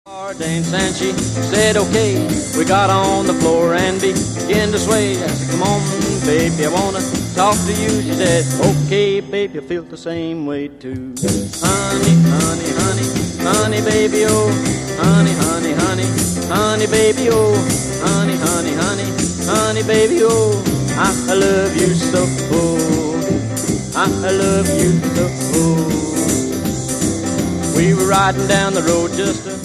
Dance and she said okay. We got on the floor and began to sway. I said, come on, baby, I wanna talk to you. She said, okay, baby, I feel the same way too. Honey, honey, honey, honey, baby, oh. Honey, honey, honey, honey, baby, oh. Honey, honey, honey, honey, baby, oh. I love you so, oh. I love you so, oh. We were riding down the road just a